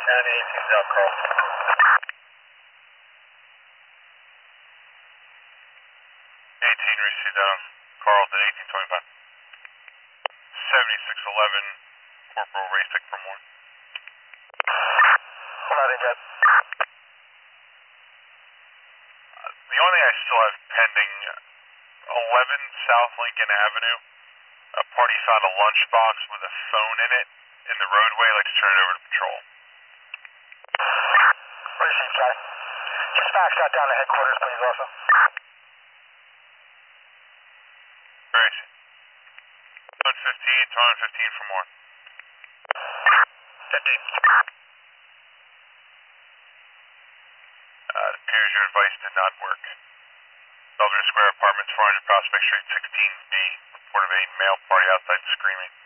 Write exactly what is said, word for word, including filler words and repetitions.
County eighteen South Carl. eighteen received down. Carlton eighteen twenty-five. seventy-six eleven, Corporal Rasick for more. eleven, Jet. Uh, the only thing I still have pending, eleven South Lincoln Avenue. A party found a lunchbox with a phone in it in the roadway. Let's turn it over to patrol. Received, Cat. Dispatch got down to headquarters, please, also. Grace. one fifteen, one fifteen for more. fifteen. Uh, it appears your advice did not work. Belvedere Square Apartments, four hundred Prospect Street, sixteen B. Report of a male party outside screaming.